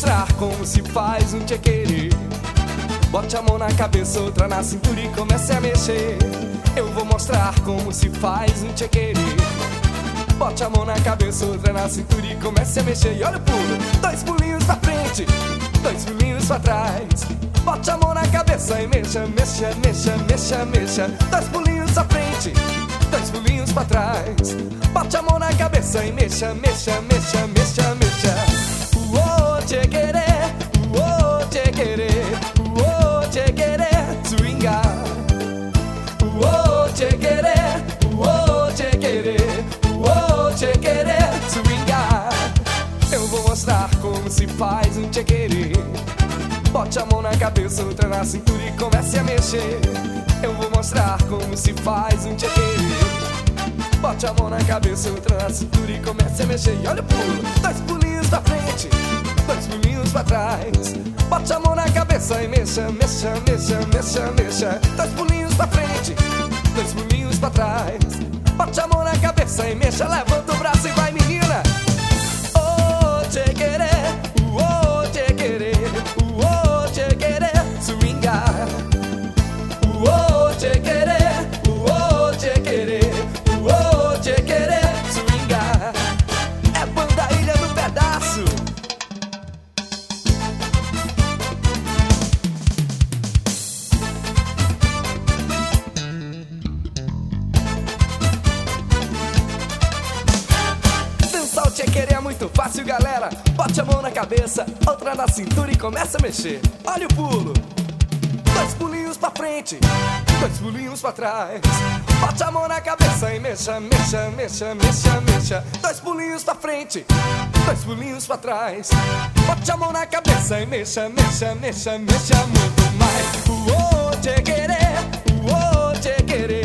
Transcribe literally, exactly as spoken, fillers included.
mostrar como se faz um tchequerê. Bote a mão na cabeça, outra na cintura e comece a mexer. Eu vou mostrar como se faz um tchequerê. Bote a mão na cabeça, outra na cintura e comece a mexer. E olha o pulo, dois pulinhos pra frente, dois pulinhos pra trás. Bote a mão na cabeça e mexa, mexa, mexa, mexa, mexa. Dois pulinhos pra frente, dois pulinhos pra trás. Bote a mão na cabeça e mexa, mexa, mexa, mexa, mexa. Uô, tchequerê, uô, tchequerê, uô, tchequerê, swingar. Uô, tchequerê, uô, tchequerê, uô, tchequerê, swingar. Eu vou mostrar como se faz um tchequerê. Bote a mão na cabeça, outra na cintura e comece a mexer. Eu vou mostrar como se faz um tchequerê. Bote a mão na cabeça, outra na cintura e comece a mexer. E olha o pulo, dois pulinhos pra frente, dois pulinhos pra trás. Bote a mão na cabeça e mexa, mexa, mexa, mexa, mexa. Dois pulinhos pra frente, dois pulinhos pra trás. Bote a mão na cabeça e mexa, levanta o braço e vai, menina. Oh, tchequerê, oh, tchequerê, oh, tchequerê, swingar. Oh, tchequerê, oh, tchequerê, oh, tchequerê, swingar. É banda Ilha do Pedaço. Dançar o tchequerê é muito fácil, galera. Bote a mão na cabeça, outra na cintura e começa a mexer. Olha o pulo, dois pulinhos pra frente, dois pulinhos pra trás. Bote a mão na cabeça e mexa, mexa, mexa, mexa, mexa. Dois pulinhos pra frente, dois pulinhos pra trás. Bote a mão na cabeça e mexa, mexa, mexa, mexa muito mais. Uô, tchequerê, uô, tchequerê,